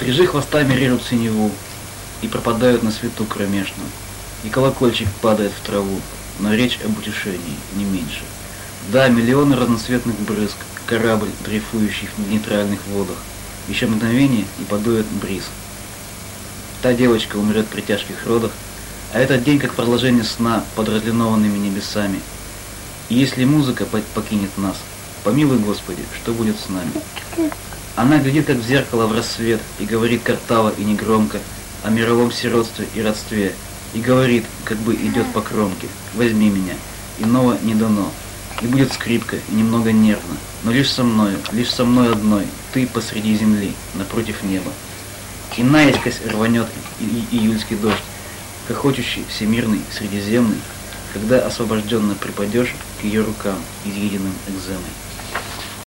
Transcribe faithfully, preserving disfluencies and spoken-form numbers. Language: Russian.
Крижи хвостами режут синеву и пропадают на свету кромешном, и колокольчик падает в траву, но речь об утешении не меньше. Да, миллионы разноцветных брызг, корабль, дрейфующий в нейтральных водах, еще мгновение и подует бриз. Та девочка умрет при тяжких родах, а этот день как продолжение сна под разлинованными небесами. И если музыка покинет нас, помилуй Господи, что будет с нами? Она глядит как в зеркало в рассвет и говорит картаво и негромко о мировом сиротстве и родстве, и говорит, как бы идет по кромке: возьми меня, иного не дано. И будет скрипка, и немного нервно, но лишь со мною, лишь со мной одной, ты посреди земли, напротив неба. И наискось рванет и, и, июльский дождь, хохочущий, всемирный, средиземный, когда освобожденно припадешь к ее рукам, изъеденным экземой.